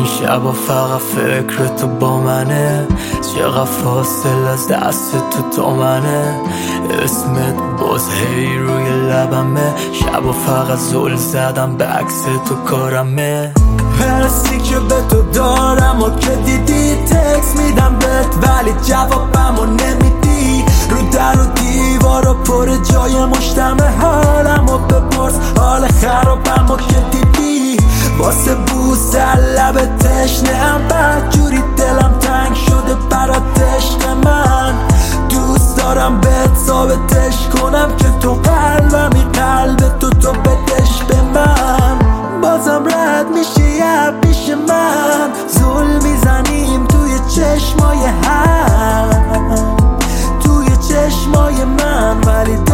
شبا فقط فکر تو با منه، چقدر فاصل از دست تو منه، اسمت باز هی روی لبمه، شبا فقط زل زدم به عکس تو کارمه. حسی که به تو دارم و که دیدی تکس میدم بهت ولی جوابمو نمیدی، رو در و دیوار و پر جای مشتمه حالمو بپرس، حال خرابمو که دیدی، واسه بوسه لب تشنه‌ام بدجوری دلم تنگ شده برات عشق من، دوست دارم بهت ثابتش کنم که تو قلبمی، قلب تو بدش به من، بازم رد میشی پیش من، زل میزنیم توی چشمای هم، توی چشمای من ولی